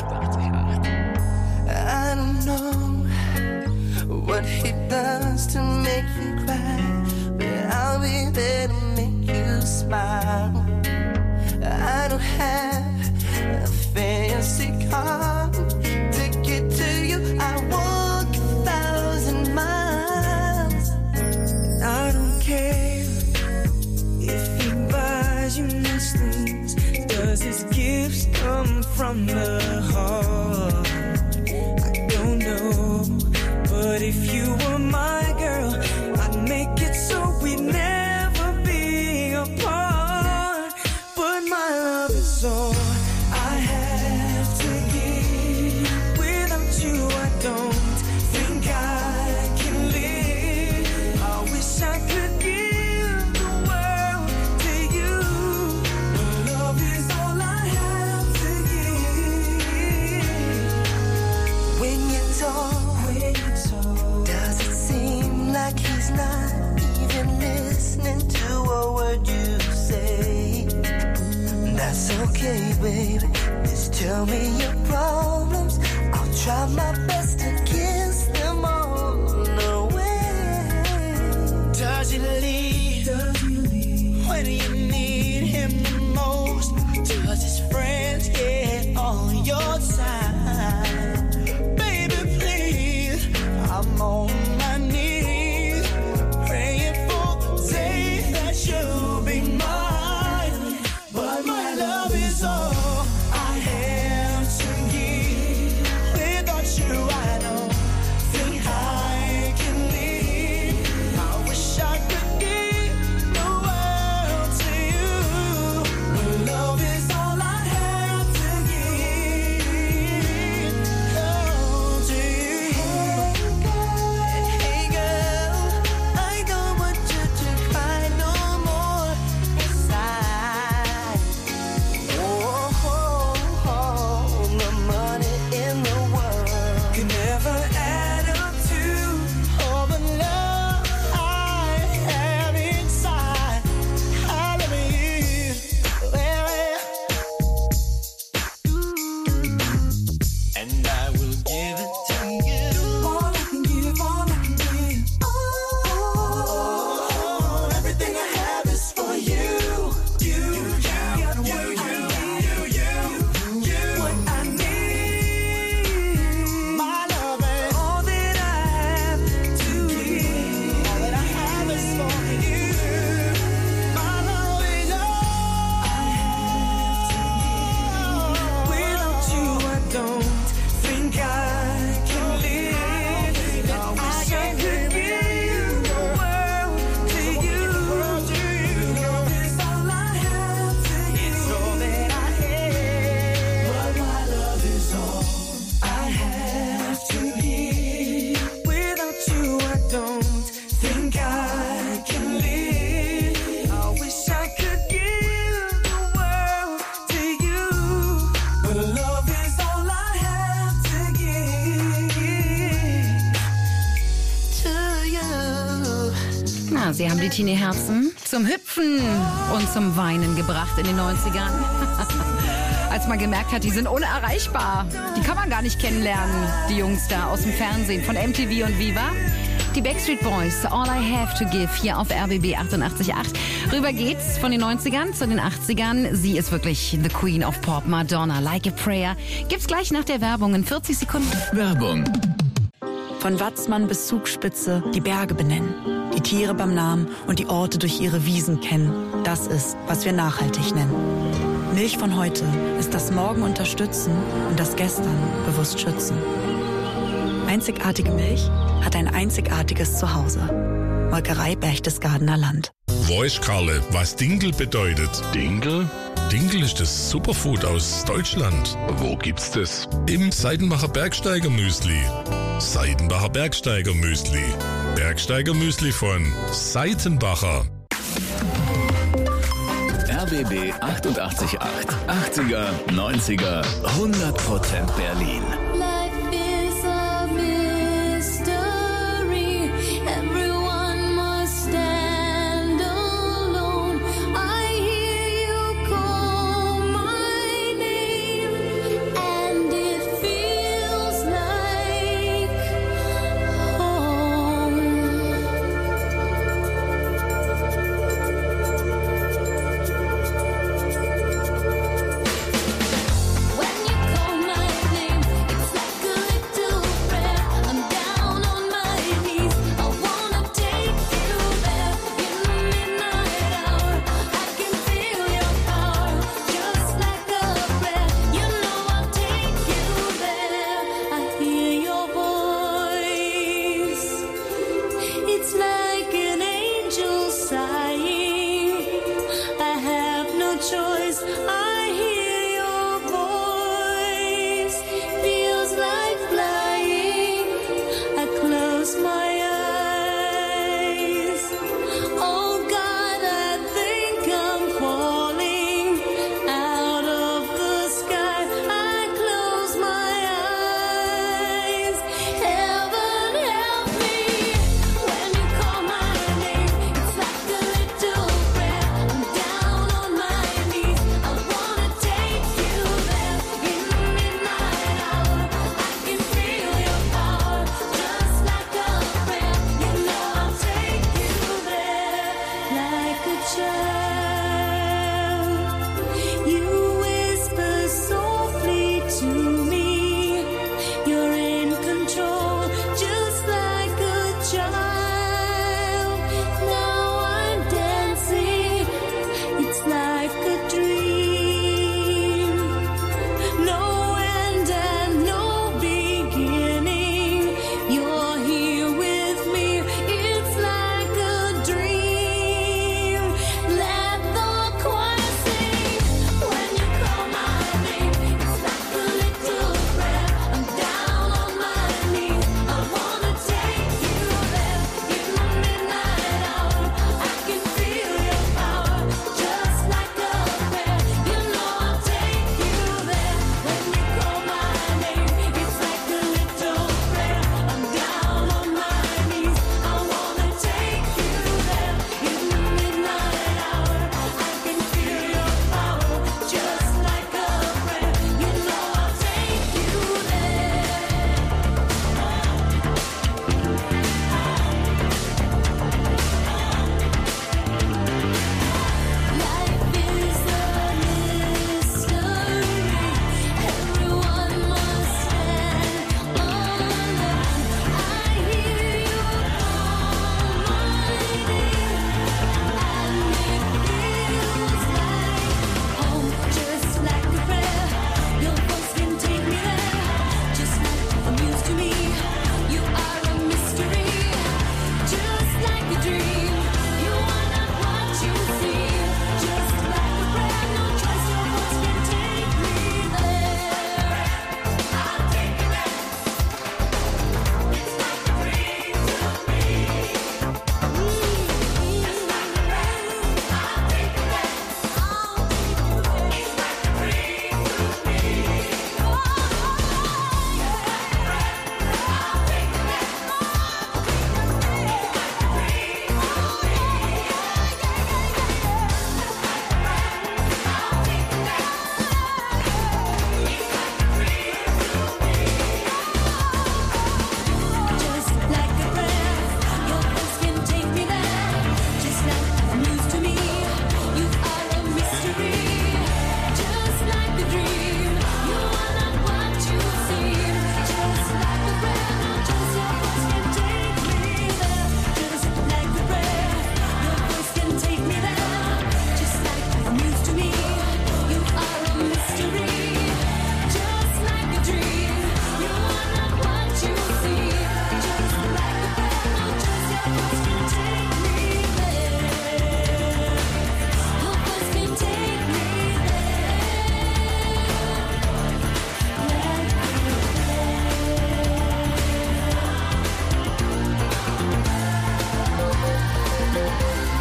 I don't know what he does to make you cry, but I'll be there to make you smile. I don't have a fancy car to get to you. I walk 1,000 miles. I don't care if he buys you nice things. Does his gifts come from the heart? I don't know, but if you were my girl, I'd make it so we'd never be apart. But my love is all I have to give. Without you, I don't think I can live. I wish I could give the world to you. But love is all I have to give. When you talk, does it seem like he's not even listening to a word you say? That's okay, baby. Just tell me your problems. I'll try my best to kiss them all away. Does he leave when you need him the most? Does his friends get on your side? Baby, please, I'm on my knees, praying for the day that you'll be mine. But my love is all I have to give. Without you, I don't Sie haben die Teenie-Herzen zum Hüpfen und zum Weinen gebracht in den 90ern. Als man gemerkt hat, die sind unerreichbar. Die kann man gar nicht kennenlernen, die Jungs da aus dem Fernsehen von MTV und Viva. Die Backstreet Boys, All I Have to Give, hier auf RBB 88.8. Rüber geht's von den 90ern zu den 80ern. Sie ist wirklich the Queen of Pop, Madonna, Like a Prayer. Gibt's gleich nach der Werbung in 40 Sekunden. Werbung. Von Watzmann bis Zugspitze die Berge benennen, die Tiere beim Namen und die Orte durch ihre Wiesen kennen. Das ist, was wir nachhaltig nennen. Milch von heute ist das Morgen unterstützen und das Gestern bewusst schützen. Einzigartige Milch hat ein einzigartiges Zuhause. Molkerei Berchtesgadener Land. Weißt Karle, was Dinkel bedeutet? Dinkel? Dinkel ist das Superfood aus Deutschland. Wo gibt's das? Im Seidenbacher Bergsteiger Müsli. Seidenbacher Bergsteiger Müsli. Bergsteiger Müsli von Seitenbacher. RBB 88.8. 80er, 90er, 100% Berlin.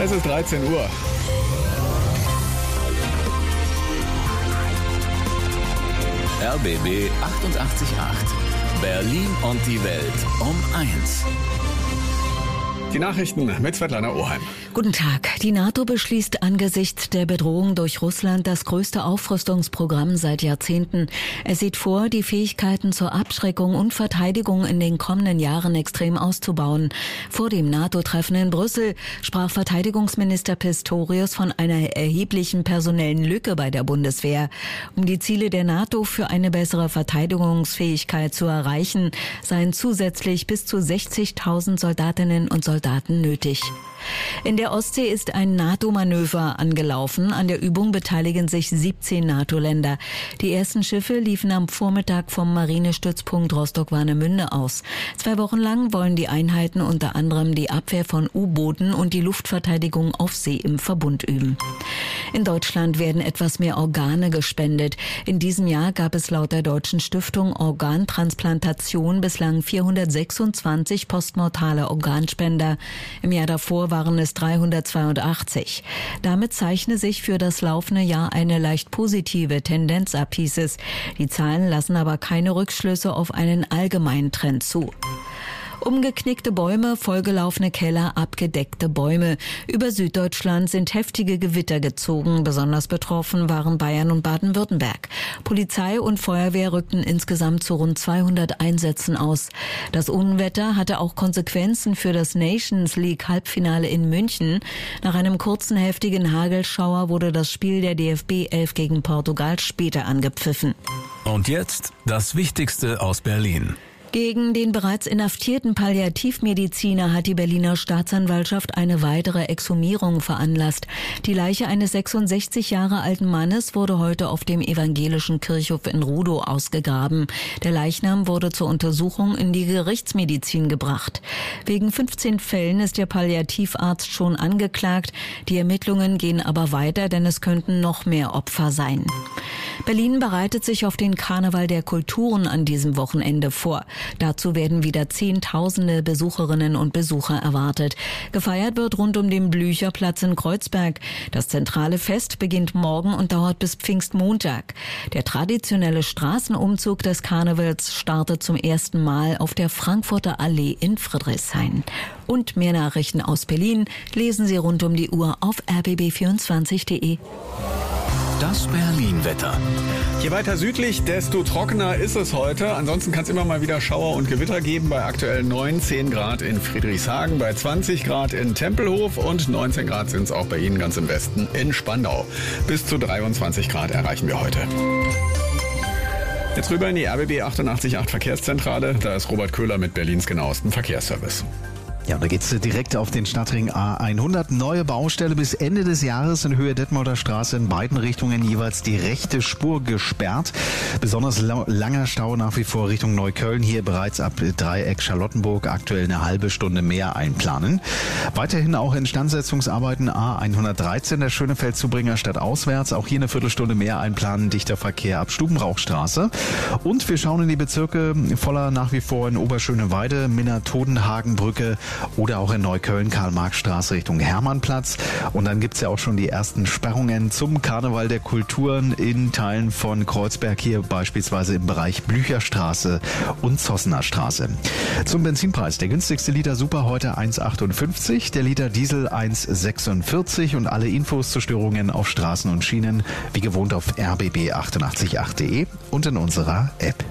Es ist 13 Uhr. RBB 88.8. Berlin und die Welt um 1. Die Nachrichten mit Svetlana Oheim. Guten Tag. Die NATO beschließt angesichts der Bedrohung durch Russland das größte Aufrüstungsprogramm seit Jahrzehnten. Es sieht vor, die Fähigkeiten zur Abschreckung und Verteidigung in den kommenden Jahren extrem auszubauen. Vor dem NATO-Treffen in Brüssel sprach Verteidigungsminister Pistorius von einer erheblichen personellen Lücke bei der Bundeswehr. Um die Ziele der NATO für eine bessere Verteidigungsfähigkeit zu erreichen, seien zusätzlich bis zu 60.000 Soldatinnen und Soldaten nötig. In der Ostsee ist ein NATO-Manöver angelaufen. An der Übung beteiligen sich 17 NATO-Länder. Die ersten Schiffe liefen am Vormittag vom Marinestützpunkt Rostock-Warnemünde aus. 2 Wochen lang wollen die Einheiten unter anderem die Abwehr von U-Booten und die Luftverteidigung auf See im Verbund üben. In Deutschland werden etwas mehr Organe gespendet. In diesem Jahr gab es laut der Deutschen Stiftung Organtransplantation bislang 426 postmortale Organspender. Im Jahr davor waren es 382. Damit zeichne sich für das laufende Jahr eine leicht positive Tendenz ab, hieß es. Die Zahlen lassen aber keine Rückschlüsse auf einen allgemeinen Trend zu. Umgeknickte Bäume, vollgelaufene Keller, abgedeckte Bäume. Über Süddeutschland sind heftige Gewitter gezogen. Besonders betroffen waren Bayern und Baden-Württemberg. Polizei und Feuerwehr rückten insgesamt zu rund 200 Einsätzen aus. Das Unwetter hatte auch Konsequenzen für das Nations League Halbfinale in München. Nach einem kurzen heftigen Hagelschauer wurde das Spiel der DFB 11 gegen Portugal später angepfiffen. Und jetzt das Wichtigste aus Berlin. Gegen den bereits inhaftierten Palliativmediziner hat die Berliner Staatsanwaltschaft eine weitere Exhumierung veranlasst. Die Leiche eines 66 Jahre alten Mannes wurde heute auf dem evangelischen Kirchhof in Rudow ausgegraben. Der Leichnam wurde zur Untersuchung in die Gerichtsmedizin gebracht. Wegen 15 Fällen ist der Palliativarzt schon angeklagt. Die Ermittlungen gehen aber weiter, denn es könnten noch mehr Opfer sein. Berlin bereitet sich auf den Karneval der Kulturen an diesem Wochenende vor. Dazu werden wieder Zehntausende Besucherinnen und Besucher erwartet. Gefeiert wird rund um den Blücherplatz in Kreuzberg. Das zentrale Fest beginnt morgen und dauert bis Pfingstmontag. Der traditionelle Straßenumzug des Karnevals startet zum ersten Mal auf der Frankfurter Allee in Friedrichshain. Und mehr Nachrichten aus Berlin lesen Sie rund um die Uhr auf rbb24.de. Das Berlin-Wetter. Je weiter südlich, desto trockener ist es heute. Ansonsten kann es immer mal wieder Schauer und Gewitter geben. Bei aktuell 19 Grad in Friedrichshagen, bei 20 Grad in Tempelhof und 19 Grad sind es auch bei Ihnen ganz im Westen in Spandau. Bis zu 23 Grad erreichen wir heute. Jetzt rüber in die RBB 88.8 Verkehrszentrale. Da ist Robert Köhler mit Berlins genauesten Verkehrsservice. Ja, und da geht's direkt auf den Stadtring A100. Neue Baustelle bis Ende des Jahres in Höhe Detmolder Straße in beiden Richtungen jeweils die rechte Spur gesperrt. Besonders langer Stau nach wie vor Richtung Neukölln. Hier bereits ab Dreieck Charlottenburg aktuell eine halbe Stunde mehr einplanen. Weiterhin auch Instandsetzungsarbeiten A113 der Schönefeld-Zubringer stadtauswärts. Auch hier eine Viertelstunde mehr einplanen. Dichter Verkehr ab Stubenrauchstraße. Und wir schauen in die Bezirke voller nach wie vor in Oberschöneweide, Minna-Todenhagenbrücke oder auch in Neukölln, Karl-Marx-Straße Richtung Hermannplatz. Und dann gibt's ja auch schon die ersten Sperrungen zum Karneval der Kulturen in Teilen von Kreuzberg, hier beispielsweise im Bereich Blücherstraße und Zossener Straße. Zum Benzinpreis. Der günstigste Liter Super heute 1,58, der Liter Diesel 1,46 und alle Infos zu Störungen auf Straßen und Schienen wie gewohnt auf rbb888.de und in unserer App.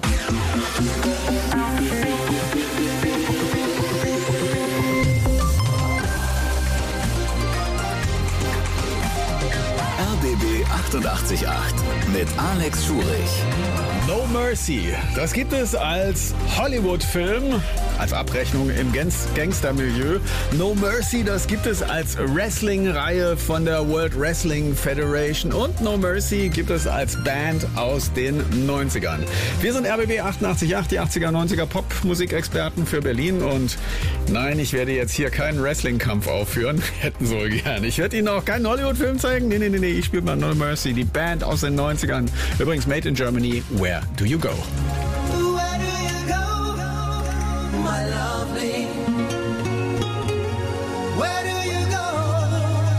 RBB 88.8 mit Alex Schurich. No Mercy, das gibt es als Hollywood-Film, als Abrechnung im Gangstermilieu. No Mercy, das gibt es als Wrestling-Reihe von der World Wrestling Federation. Und No Mercy gibt es als Band aus den 90ern. Wir sind RBB 88.8, die 80er, 90er Pop-Musikexperten für Berlin. Und nein, ich werde jetzt hier keinen Wrestling-Kampf aufführen. Hätten so gern. Ich werde Ihnen auch keinen Hollywood-Film zeigen. Nee, ich spiele mal No Mercy, die Band aus den 90ern. Übrigens made in Germany. Where do you go? Where do you go, my lovely? Where do you go?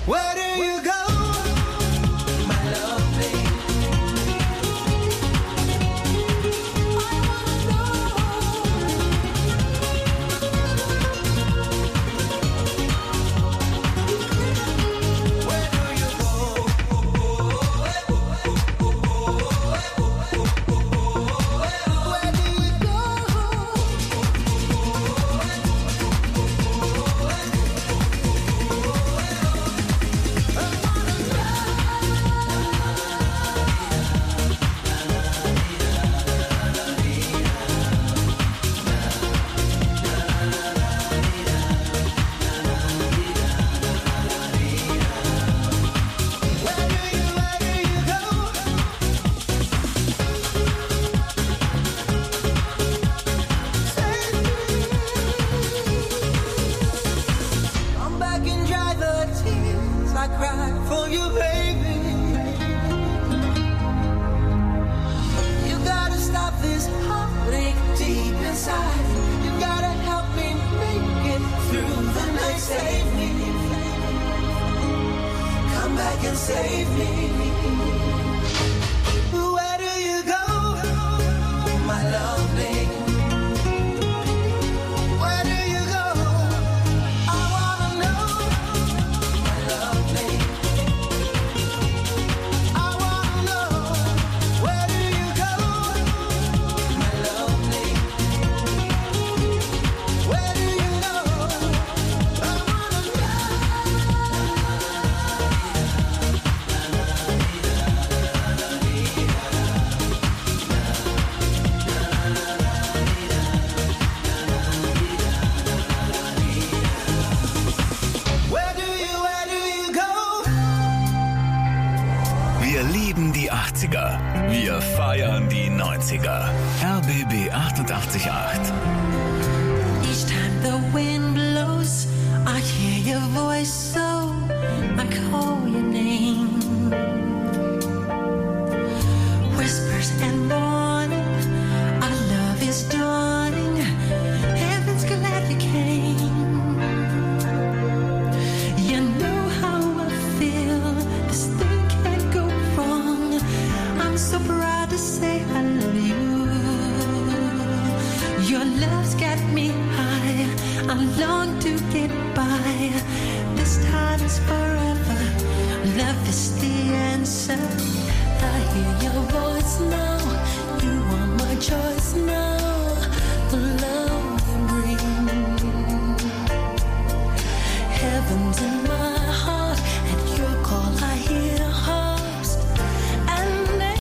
Where do you go? My lovely. Come back and dry the tears I cried for you, baby. You gotta stop this heartache deep inside. You gotta help me make it through the night. Save me. Come back and save me. Where do you go, my lovely? Where do you go? I wanna know, my lovely. I wanna know, where do you go, my lovely? Where do you go? I wanna Where do you go? Wir lieben die 80er. Wir feiern die 90er. RBB 88.8. Each time the wind blows, I hear your voice, so I call your name. Whispers and warning, our love is dawning. Heaven's glad you came. You know how I feel. This thing can't go wrong. I'm so proud to say I love you. Your love's got me high. I long to get by. This time is forever. Love is the answer. I hear your voice now. You are my choice.